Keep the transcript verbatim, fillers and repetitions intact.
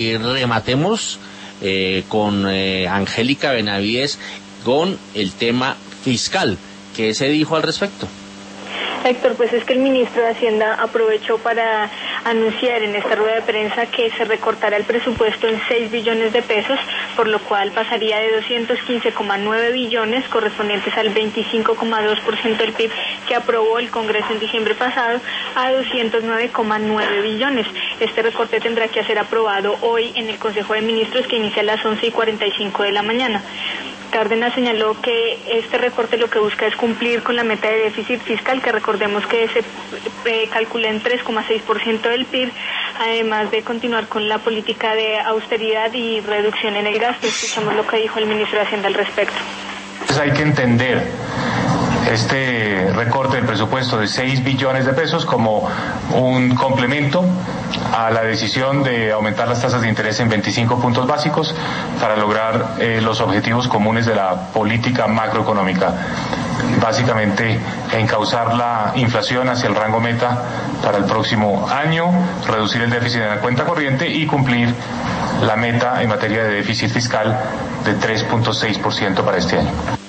Y rematemos eh, con eh, Angélica Benavides con el tema fiscal. ¿Qué se dijo al respecto? Héctor, pues es que el ministro de Hacienda aprovechó para anunciar en esta rueda de prensa que se recortará el presupuesto en seis billones de pesos, por lo cual pasaría de doscientos quince coma nueve billones, correspondientes al veinticinco coma dos por ciento del P I B que aprobó el Congreso en diciembre pasado, a doscientos nueve coma nueve billones. Este recorte tendrá que ser aprobado hoy en el Consejo de Ministros, que inicia a las once y cuarenta y cinco de la mañana. Cárdenas señaló que este recorte lo que busca es cumplir con la meta de déficit fiscal, que recordemos que se eh, calcula en tres coma seis por ciento del P I B, además de continuar con la política de austeridad y reducción en el gasto. Escuchamos lo que dijo el ministro de Hacienda al respecto. Pues hay que entender este recorte del presupuesto de seis billones de pesos como un complemento a la decisión de aumentar las tasas de interés en veinticinco puntos básicos para lograr eh, los objetivos comunes de la política macroeconómica. Básicamente, encauzar la inflación hacia el rango meta para el próximo año, reducir el déficit en la cuenta corriente y cumplir la meta en materia de déficit fiscal de tres punto seis por ciento para este año.